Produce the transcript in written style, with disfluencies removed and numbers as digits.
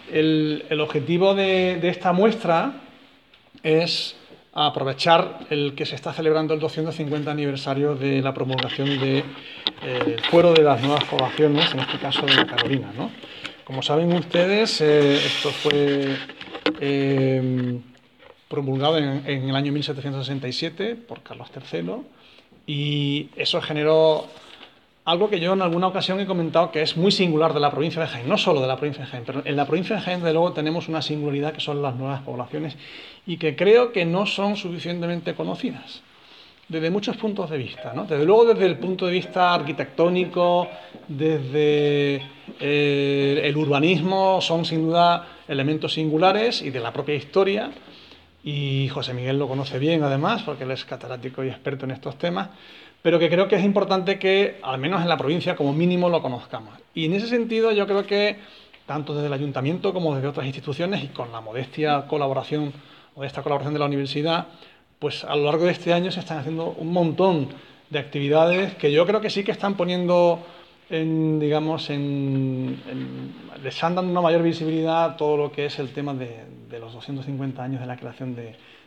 El objetivo de esta muestra es aprovechar el que se está celebrando el 250 aniversario de la promulgación del Fuero de las Nuevas Poblaciones, en este caso de la Carolina, ¿no? Como saben ustedes, esto fue promulgado en el año 1767 por Carlos III y eso generó algo que yo en alguna ocasión he comentado que es muy singular de la provincia de Jaén, no solo de la provincia de Jaén, pero en la provincia de Jaén, de luego, tenemos una singularidad que son las nuevas poblaciones y que creo que no son suficientemente conocidas desde muchos puntos de vista, ¿no? Desde luego desde el punto de vista arquitectónico, desde el urbanismo, son sin duda elementos singulares y de la propia historia, y José Miguel lo conoce bien además, porque él es catedrático y experto en estos temas, pero que creo que es importante que, al menos en la provincia, como mínimo lo conozcamos. Y en ese sentido yo creo que, tanto desde el ayuntamiento como desde otras instituciones, y con la modestia colaboración o esta colaboración de la universidad, pues a lo largo de este año se están haciendo un montón de actividades que yo creo que sí que están poniendo digamos, le están dando una mayor visibilidad a todo lo que es el tema de los 250 años de la creación